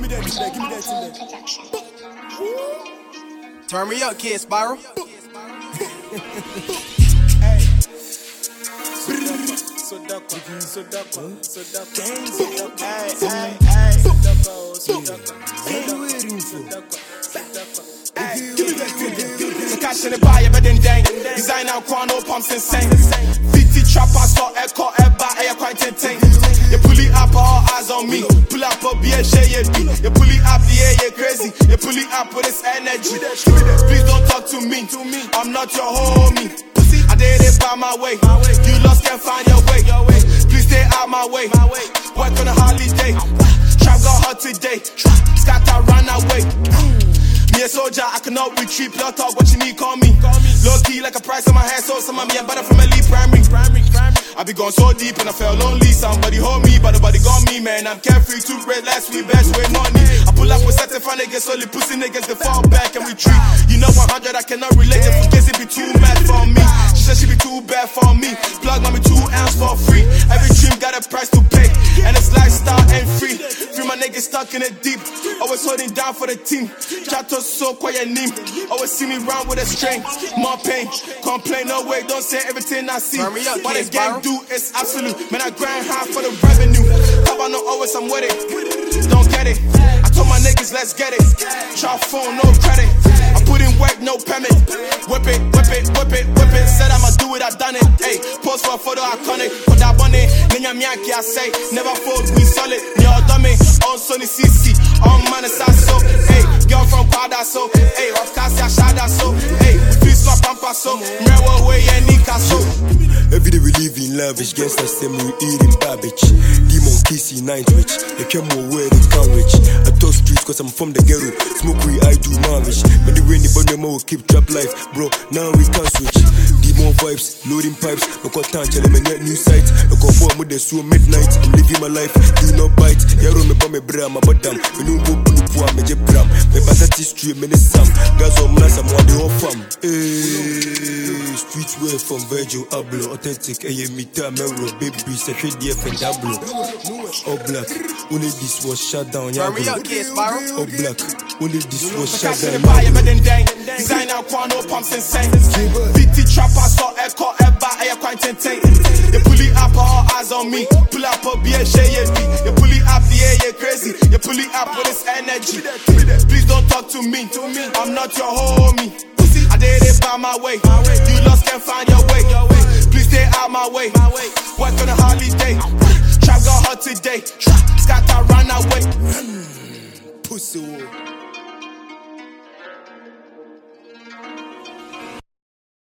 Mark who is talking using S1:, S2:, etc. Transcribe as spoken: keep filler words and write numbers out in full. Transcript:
S1: me that, give me that, give me that, give me that. Turn me up, kid, Spiral. Hey. Sodako, Sodako, Sodako, Sodako, hey, hey, hey, Sodako, Sodako, Sodako, hey, give me that, give me that, give me that. Cash in the buyer, but then dang. Design out Quano pumps insane. fifty trappers, so echo, eba, air quite entertain. You pull it up, all eyes on me. Pull up, a B S J, you pull it up, yeah, you're crazy. You pull it up with this energy. Please don't talk to me, to me. I'm not your homie. I did it by my way. You lost, can't find your way. Please stay out my way. Work on a holiday. Trap got hot today. Scatter, run away. Me a soldier, I cannot retreat. Blood talk, what you need, call me. Low key like a price on my head. So some of me, I'm better from elite primary. I be gone so deep and I felt lonely. Somebody hold me, but nobody got me, man. I'm carefree, too red, last week, best way money. I pull up with certified niggas, only pussy niggas, they fall back and retreat. You know one hundred, I cannot relate. If you guess it be too mad for me. She said she be too bad for me. Plug mommy two ounce for free. Every dream got a price to pay, and it's lifestyle ain't free. Free my niggas stuck in it deep. Always holding down for the team. Chato so quiet name. Always see me round with a string. More pain, complain, no way, don't say everything I see. What a gang do is absolute. Man, I grind hard for the revenue. How I know always I'm with it. Don't get it. I told my niggas, let's get it. Chop phone, no credit. I put in work, no permit. Whip it, whip it, whip it, whip it. Said I'ma do it, I done it. Hey, post for a photo, iconic. Put that money, Ninya Miyaki, I say. Never fold, we solid. Y'all dummy, on Sony C C. On man, it's so. Hey, girl from Pada, so. Hey, of course, I shada, so. Hey, please swap pampa, so. Mrewa way, and Nika, so.
S2: Every day we live in lavish, gangsta stem we eating garbage. Demon kissy nine twitch, they came more where they can't reach. I talk streets cause I'm from the ghetto, smoke we I do marvish. But the rain the bone will keep trap life, bro, now we can't switch. Demon vibes, loading pipes, no got time, tell them a new site. No go for with the so midnight, I'm living my life, do not bite. Yaro me pa me bra, my bottom, me no go blue poa, me je bram. Me batati street, me ne sam, guys on mnas, I'm one the whole fam. Hey, streets way from Virgil Abloh. Authentic, A M Mita, Melrose, baby, Secret D F and Dablo. All black, only this was shut down. All black, only this was shut down.
S1: Design out Quano pumps insane. fifty trappers, so echo, eba, air quite entertain. You pull it up, all eyes on me. Pull up, a B S J, you pull it up, yeah, you're crazy. You pull it up with this energy. Please don't talk to me. I'm not your homie. I did it by my way. You lost, can't find your way. Please stay out my way. Work on a holiday. Trap got hot today. Scatter, run away.